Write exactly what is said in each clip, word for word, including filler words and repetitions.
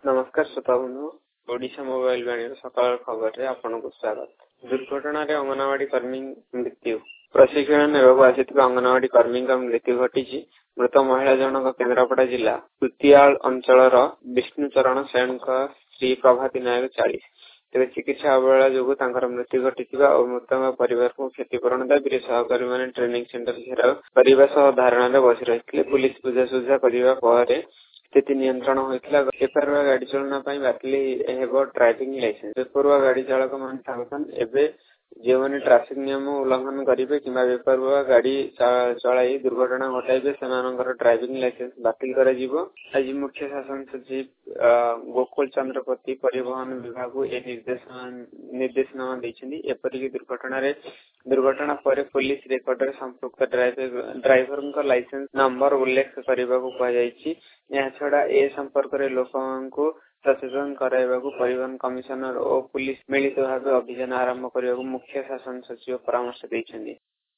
नमस्कार श्रोता बंधु ओडिशा मोबाइल वाणी सकाल खबर रे आपनको स्वागत। दुर्घटना रे अंगनवाड़ी कर्मी मृत्यु प्रशिक्षण नेबाक आसिथिबा अंगनवाड़ी कर्मी का मृत्यु घटिछि। मृत महिला जनक केन्द्रापड़ा जिला कुतियाल अंचल विष्णुचरण सेन का श्री प्रभाती नायक चालीस तेज चिकित्सा अवहेला जो मृत्यु घटिथिबा और मृतक परिवार को क्षतिपूरण दाबी सहकारी माने ट्रेनिंग सेंटर घेराव करने सह धारणा बसी रही। पुलिस बुझासुझा करने स्थिति नियंत्रण होता। बेपरुआ गाड़ी चलना बातिल ड्राइविंग लाइसेंस। बेपरुआ गाड़ी चालक मान सावधान एवं जो मैंने ट्राफिक नियम उल्लंघन करेंगे कि बेपरुआ गाड़ी चलाई दुर्घटना घटाइबे से ड्राइविंग लाइसेंस बातिल कर। आज मुख्य शासन सचिव गोकुल चंद्रपति परिवहन विभाग को निर्देश निर्देशनामा देइछन्ती। एपरिक दुर्घटना रे दुर्घटना पर पुलिस रेकर्ड रे संपुक्त ड्राइवर का लाइसेंस नंबर उल्लेख करने को कहा जायछि। यह छड़ा ए संपर्क रे लोकन को सचेतन कराइबाकू परिवहन कमिशनर और पुलिस मिलित भाव अभियान आरंभ करने को मुख्य शासन सचिव परामर्श देइछन्ती।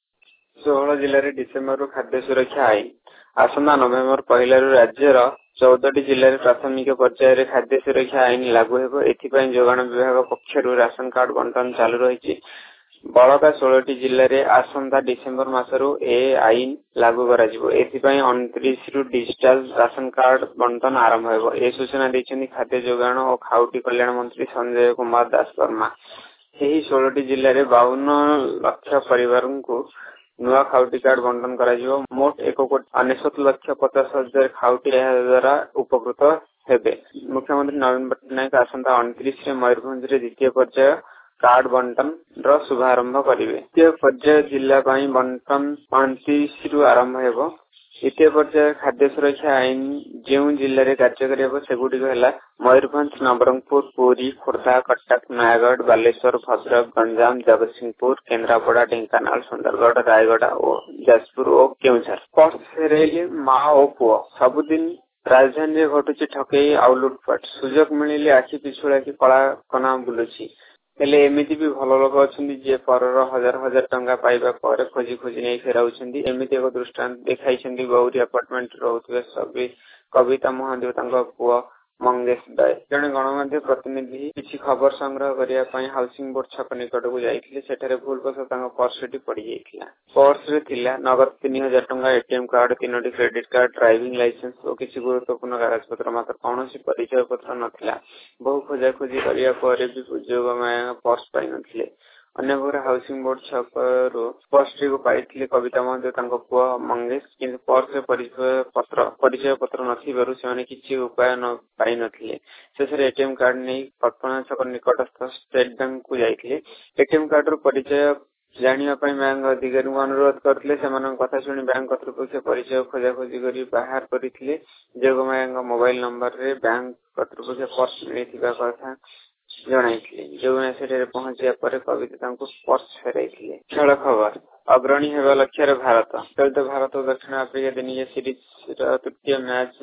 सोलह जिले में डिसेम्बर खाद्य सुरक्षा आईन आसंता नवेम्बर पहला राज्यर चौदह टी जिले में प्राथमिक पर्यायर खाद्य सुरक्षा आईन लागू हेबो। एथिपाई जोगाण विभाग पक्षरु राशन कार्ड बंटन चालू रही। बड़का सोलह टी जिले में आसंता डिसेम्बर मासरु ए आईन लागू कराजिबो। एथिपाई उनतीस रु डिजिटल राशन कार्ड बंटन आरंभ हेबो। ए सूचना दैछन्ती खाद्य जोगाण और खाउटी कल्याण मंत्री संजय कुमार दास वर्मा। एही सोलह टी जिले में बावन लाख परिवार को नुआ खाउटी कार्ड बंटन कराजिबो। मोट एक कोटी अनेशत लाख पचास हजार खाउटी द्वारा उपकृत हेबे। मुख्यमंत्री नवीन पट्टनायक आसंता उनतीस रे मयूरभंज रे द्वितीय पर्याय कार्ड बंटन रो शुभारंभ करिवे। द्वितीय पर्याय जिला पाई बंटन उनतीस रु आरंभ हेबो। द्वितीय पर्याय खाद्य सुरक्षा आईन जो जिले में कार्यकारी हे सेगुड़िक है मयूरभंज, नवरंगपुर, पुरी, खोर्धा, कटक, नयागढ़, बालेश्वर, भद्रक, गंजाम, जगतसिंहपुर, केन्द्रापड़ा, ढेंकानाल, सुंदरगढ़, रायगढ़ और जाजपुर और केउझर। पर्स फेरेइले माँ और पुओ सबुदिन राजधानी घटुची ठकई आउ लुटपाट। सुजोग मिलिले आखि पिछुड़ा की कला कना बुलुची। हेले एमिति भी भल लोक अछन्ती जे परर हजार हजार टंका पाइबा पर खोजी खोजी नहीं फेराउछन्ती। एमिति एक दृष्टांत देखाइछन्ती गौरी अपार्टमेंट रहउथिबा सबे कविता महादेव तांका पुओ मंगेश दाय। जने गणमाध्य प्रतिनिधि किछि खबर संग्रह करिया पई हाउसिंग बोर्ड छक निकट को जाइथिले। सेठारे भूलवश तांका पर्सटी पड़ी जाइथिला। पर्स रे थिला नगद तीन हजार टंका, एटीएम कार्ड, तीनोटी क्रेडिट कार्ड, ड्राइविंग लाइसेंस और किछि गुरुत्वपूर्ण कागज पत्र मात्र कौनसी परिचय पत्र नथिला। बहु खोजा खोजी करिया पर भी उद्योगमय पर्स पाइ नथिले। अन्य घर हाउसिंग बोर्ड छकरो पर्सटी को पाइथिले कविता महादेव तांका पुओ मंगेश, किंतु पर्स रे परिचय पत्र परिचय पत्र नथिबारु सेमाने किछि उपाय न पाइ नथिले। शेषरे एटीएम कार्ड नहीं कल्पना छक निकटस्थ स्टेट बैंक को जाइथिले। एटीएम कार्ड रो परिचय जानिया पई बैंक अधिकारी को अनुरोध करथिले। सेमान कथा सुनी बैंक कर्तृपक्ष परिचय खोजा खोजी करी बाहर करिथिले। जोगमायंग मोबाइल नंबर रे बैंक कर्तृपक्ष पर्स मिलिथिबा कथा जणाइथिले। जोगमाय सेठे पहुंचिया पर कविता तांको पर्स फेराइथिले। खेल खबर अग्रणी हेबा लक्ष्य भारत चलित भारत और दक्षिण आफ्रिका दिनीय सीरीज तृतीय मैच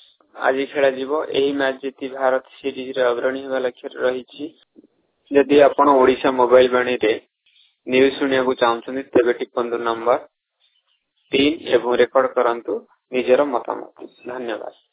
आज खेला जीवो। एही मैच जीती भारत सीरीज रे अग्रणी हेबा लक्ष्य रही। यदि आपण ओडिशा मोबाइल वाणी रे न्यूज सुनिया को चाहछन्ती तेबे टिपंतु नंबर तीन एवं रेकॉर्ड करंतु निजर मतामत। धन्यवाद।